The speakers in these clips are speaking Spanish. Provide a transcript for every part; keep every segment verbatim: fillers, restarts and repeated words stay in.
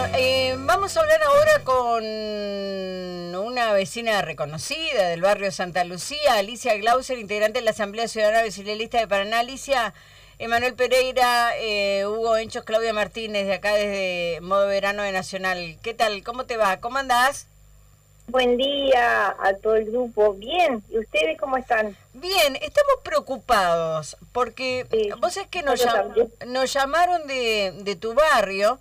eh, vamos a hablar ahora con una vecina reconocida del barrio Santa Lucía, Alicia Glauser, integrante de la Asamblea Ciudadana Vecinalista de Paraná. Alicia, Emanuel Pereira, eh, Hugo Enchos, Claudia Martínez, de acá desde Modo Verano de Nacional. ¿Qué tal? ¿Cómo te va? ¿Cómo andás? Buen día a todo el grupo. Bien, ¿y ustedes cómo están? Bien, estamos preocupados porque Sí, vos es que nos, llam nos llamaron de, de tu barrio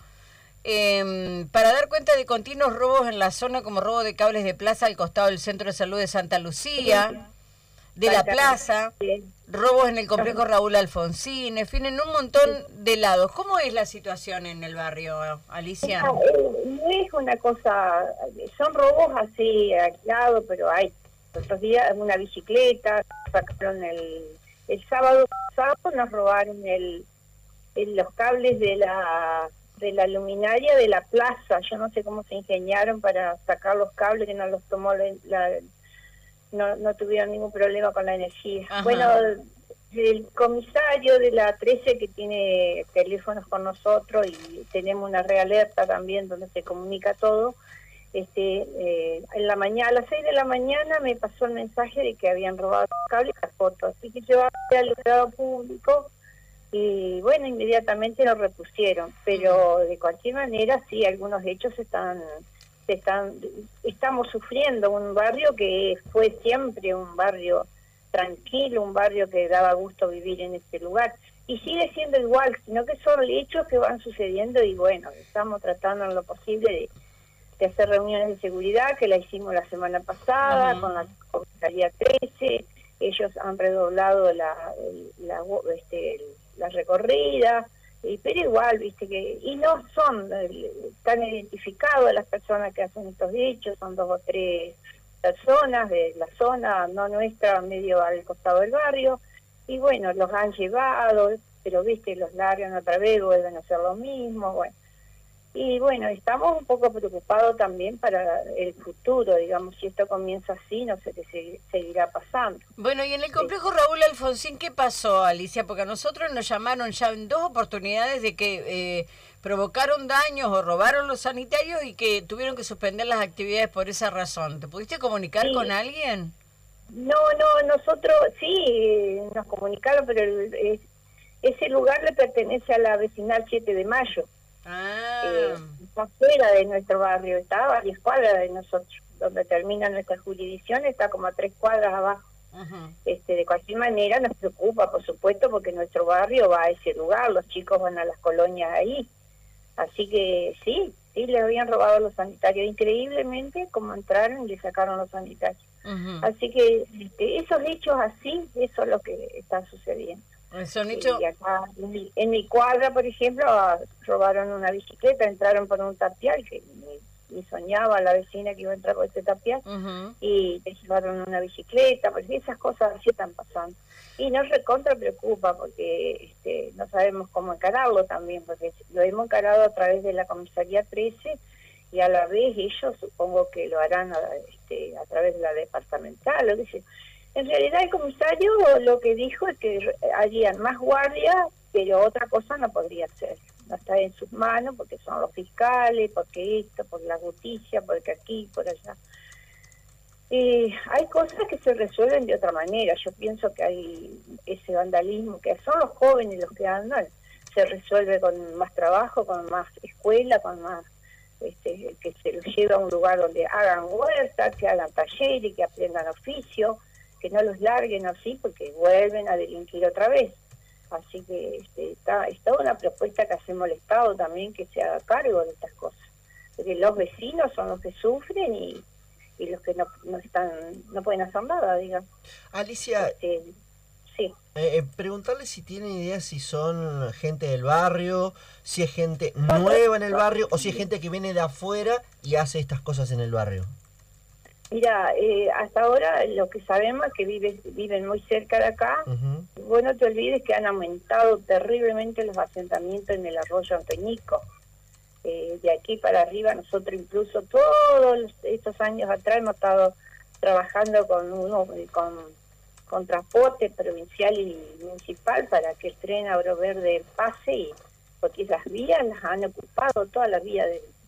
eh, para dar cuenta de continuos robos en la zona, como robo de cables de plaza al costado del Centro de Salud de Santa Lucía, de la plaza, robos en el complejo Raúl Alfonsín, en fin, en un montón de lados. ¿Cómo es la situación en el barrio, Alicia? No, no es una cosa, son robos así aislados, pero hay otros días una bicicleta, sacaron el, el sábado pasado, nos robaron el, el los cables de la de la luminaria de la plaza. Yo no sé cómo se ingeniaron para sacar los cables, que no los tomó la, la no, no tuvieron ningún problema con la energía. Ajá. Bueno, el comisario de la trece, que tiene teléfonos con nosotros y tenemos una realerta también donde se comunica todo, este eh, en la mañana, a las seis de la mañana me pasó el mensaje de que habían robado los cables y las fotos, así que yo hablé al empleado público y bueno, inmediatamente lo repusieron, pero de cualquier manera sí, algunos hechos están se están estamos sufriendo. Un barrio que fue siempre un barrio tranquilo, un barrio que daba gusto vivir en este lugar, y sigue siendo igual, sino que son hechos que van sucediendo y bueno, estamos tratando en lo posible de, de hacer reuniones de seguridad, que la hicimos la semana pasada. Uh-huh. Con la Comisaría trece, ellos han redoblado la, la, este, la recorrida, y, pero igual, viste que, y no son tan identificados las personas que hacen estos hechos, son dos o tres personas de la zona, no nuestra, medio al costado del barrio, y bueno, los han llevado, pero viste, los largan otra vez, vuelven a hacer lo mismo, bueno. Y bueno, estamos un poco preocupados también para el futuro, digamos, si esto comienza así, no sé qué se, seguirá pasando. Bueno, y en el complejo sí. Raúl Alfonsín, ¿qué pasó, Alicia? Porque a nosotros nos llamaron ya en dos oportunidades de que eh, provocaron daños o robaron los sanitarios y que tuvieron que suspender las actividades por esa razón. ¿Te pudiste comunicar sí. con alguien? No, no, nosotros sí nos comunicaron, pero el, es, ese lugar le pertenece a la vecinal siete de mayo. Ah. Eh, está fuera de nuestro barrio, está a varias cuadras de nosotros, donde termina nuestra jurisdicción, está como a tres cuadras abajo. Uh-huh. Este, de cualquier manera nos preocupa, por supuesto, porque nuestro barrio va a ese lugar, los chicos van a las colonias ahí, así que sí, sí les habían robado los sanitarios, increíblemente como entraron y le sacaron los sanitarios. Uh-huh. Así que este, esos hechos así, eso es lo que está sucediendo. Son hechos... Y acá, en mi, en mi cuadra, por ejemplo, robaron una bicicleta, entraron por un tapial, que ni, ni soñaba la vecina que iba a entrar por este tapial, uh-huh. y le llevaron una bicicleta, porque esas cosas así están pasando. Y nos recontra preocupa, porque este, no sabemos cómo encararlo también, porque lo hemos encarado a través de la Comisaría trece, y a la vez ellos supongo que lo harán a, este, a través de la departamental, lo que sea. En realidad el comisario lo que dijo es que harían más guardia, pero otra cosa no podría ser. No está en sus manos porque son los fiscales, porque esto, por la justicia, porque aquí, por allá. Eh, hay cosas que se resuelven de otra manera. Yo pienso que hay ese vandalismo, que son los jóvenes los que andan, se resuelve con más trabajo, con más escuela, con más... Este, que se los lleve a un lugar donde hagan huerta, que hagan talleres, que aprendan oficio, que no los larguen así porque vuelven a delinquir otra vez. Así que este, está, está una propuesta que hacemos al Estado también, que se haga cargo de estas cosas, porque los vecinos son los que sufren y, y los que no, no están no pueden hacer nada, digamos. Alicia, este, sí. Eh, preguntarle si tienen idea si son gente del barrio, si es gente nueva en el barrio o si es gente que viene de afuera y hace estas cosas en el barrio. Mira, eh, hasta ahora lo que sabemos es que vive, viven muy cerca de acá. Uh-huh. Vos no te olvides que han aumentado terriblemente los asentamientos en el arroyo Antoñico. Eh, de aquí para arriba, nosotros incluso todos estos años atrás hemos estado trabajando con uno con, con transporte provincial y municipal para que el tren Agro Verde pase, y porque esas vías las han ocupado, todas las vías de,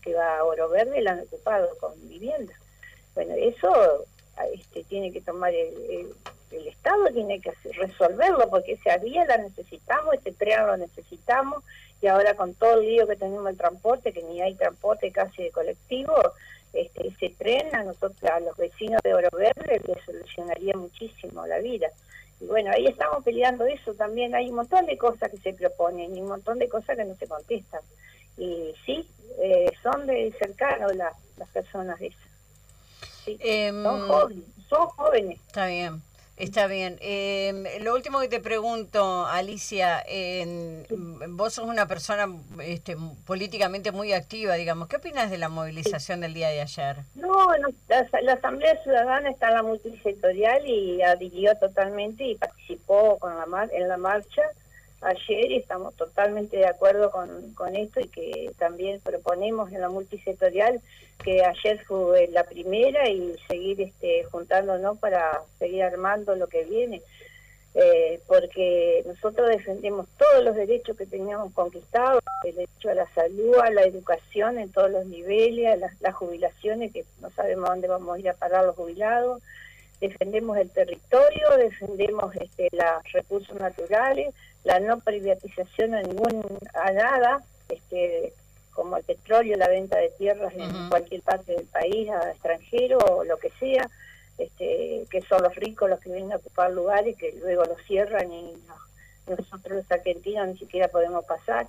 que va a Oro Verde la han ocupado con viviendas. Bueno, eso este, tiene que tomar el, el, el Estado, tiene que hacer, resolverlo, porque esa vía la necesitamos, ese tren lo necesitamos, y ahora con todo el lío que tenemos el transporte, que ni hay transporte casi de colectivo, este, ese tren a nosotros, a los vecinos de Oro Verde, les solucionaría muchísimo la vida. Y bueno, ahí estamos peleando eso también. Hay un montón de cosas que se proponen y un montón de cosas que no se contestan. Y sí, eh, son de cercanos la, las personas esas. Sí, eh, son jóvenes, son jóvenes. Está bien, está bien. Eh, lo último que te pregunto, Alicia, eh, sí. Vos sos una persona este, políticamente muy activa, digamos. ¿Qué opinas de la movilización sí. del día de ayer? No, no la, la Asamblea Ciudadana está en la multisectorial y adhirió totalmente y participó con la mar, en la marcha ayer, y estamos totalmente de acuerdo con, con esto, y que también proponemos en la multisectorial que ayer fue la primera y seguir este, juntándonos para seguir armando lo que viene, eh, porque nosotros defendemos todos los derechos que teníamos conquistados, el derecho a la salud, a la educación en todos los niveles, a las, las jubilaciones, que no sabemos a dónde vamos a ir a parar los jubilados, defendemos el territorio, defendemos este, los recursos naturales, la no privatización a ningún a nada, este, como el petróleo, la venta de tierras en uh-huh. cualquier parte del país, a extranjero o lo que sea, este, que son los ricos los que vienen a ocupar lugares que luego los cierran y no, nosotros los argentinos ni siquiera podemos pasar.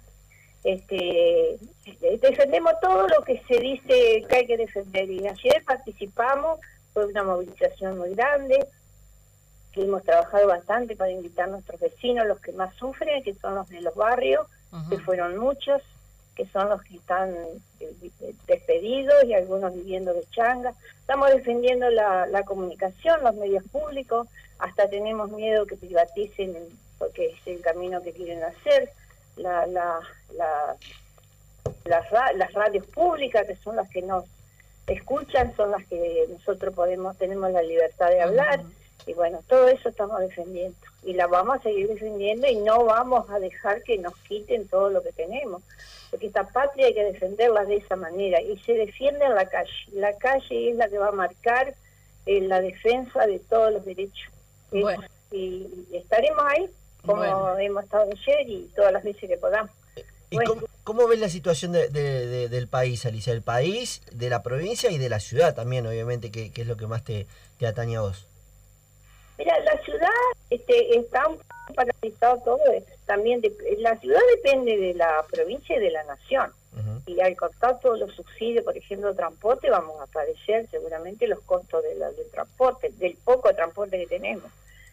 Este, defendemos todo lo que se dice que hay que defender, y ayer participamos. Fue una movilización muy grande, que hemos trabajado bastante para invitar a nuestros vecinos, los que más sufren, que son los de los barrios, uh-huh. que fueron muchos, que son los que están despedidos y algunos viviendo de changa. Estamos defendiendo la, la comunicación, los medios públicos, hasta tenemos miedo que privaticen, porque es el camino que quieren hacer, la, la, la, las, las radios públicas, que son las que nos escuchan, son las que nosotros podemos tenemos la libertad de hablar, uh-huh. y bueno, todo eso estamos defendiendo y la vamos a seguir defendiendo, y no vamos a dejar que nos quiten todo lo que tenemos, porque esta patria hay que defenderla de esa manera, y se defiende en la calle. La calle es la que va a marcar eh, la defensa de todos los derechos. Bueno. Y, y estaremos ahí como bueno. hemos estado ayer y todas las veces que podamos. ¿Y bueno. cómo, cómo ves la situación de, de, de, del país, Alicia? Del país, de la provincia y de la ciudad también, obviamente, que, que es lo que más te, te atañe a vos. Mira, la ciudad este, está un poco paralizado todo. También de, la ciudad depende de la provincia y de la nación. Uh-huh. Y al cortar todos los subsidios, por ejemplo, transporte, vamos a padecer seguramente los costos de la, del transporte, del poco transporte que tenemos.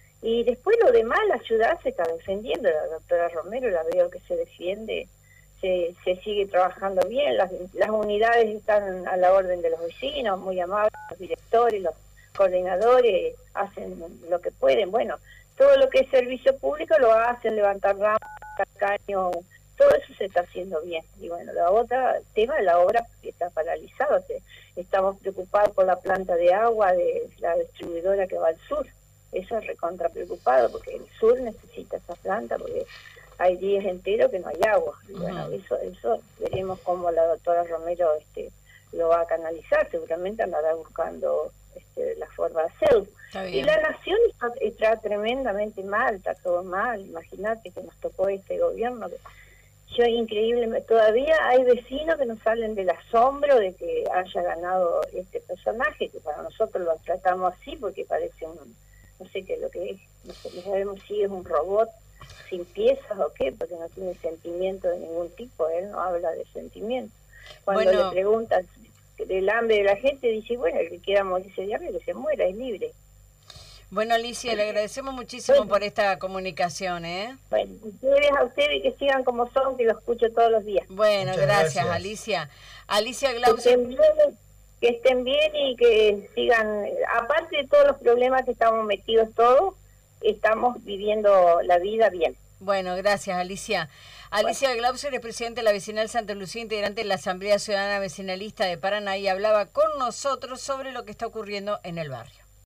Y después lo demás, la ciudad se está defendiendo. La doctora Romero la veo que se defiende. Se, se sigue trabajando bien, las, las unidades están a la orden de los vecinos, muy amables, los directores, los coordinadores hacen lo que pueden. Bueno, todo lo que es servicio público lo hacen, levantar ramas, caño, todo eso se está haciendo bien. Y bueno, la otra tema es la obra que está paralizada. Estamos preocupados por la planta de agua de la distribuidora que va al sur. Eso es recontra preocupado, porque el sur necesita esa planta, porque hay días enteros que no hay agua. Y bueno, uh-huh. eso eso veremos cómo la doctora Romero este lo va a canalizar. Seguramente andará buscando este, la forma de hacerlo. Y la nación está, está tremendamente mal, está todo mal. Imagínate que nos tocó este gobierno. Yo, increíble, todavía hay vecinos que no salen del asombro de que haya ganado este personaje, que para nosotros lo tratamos así porque parece un, no sé qué es lo que es, no, sé, no sabemos si es un robot sin piezas o qué, porque no tiene sentimiento de ningún tipo, él no habla de sentimiento. Cuando bueno. le preguntan del hambre de la gente, dice, bueno, el que quiera morirse de hambre, que se muera, es libre. Bueno, Alicia, le agradecemos muchísimo bueno. por esta comunicación, ¿eh? Bueno, ustedes a ustedes que sigan como son, que lo escucho todos los días. Bueno, gracias, gracias, Alicia. Alicia Glauser. Que estén bien, que estén bien y que sigan, aparte de todos los problemas que estamos metidos todos, estamos viviendo la vida bien. Bueno, gracias, Alicia. Alicia bueno. Glauser es presidenta de la Vecinal Santa Lucía, integrante de la Asamblea Ciudadana Vecinalista de Paraná, y hablaba con nosotros sobre lo que está ocurriendo en el barrio.